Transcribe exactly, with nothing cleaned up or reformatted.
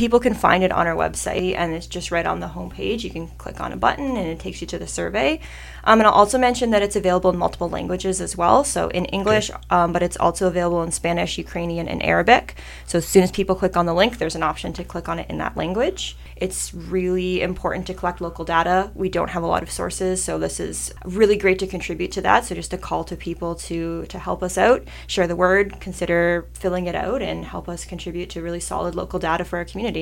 people can find it on our website, and it's just right on the homepage. You can click on a button and it takes you to the survey. Um, and I'll also mention that it's available in multiple languages as well. So in English, okay. um, but it's also available in Spanish, Ukrainian, and Arabic. So as soon as people click on the link, there's an option to click on it in that language. It's really important to collect local data. We don't have a lot of sources, so this is really great to contribute to that. So just a call to people to, to help us out, share the word, consider filling it out, and help us contribute to really solid local data for our community.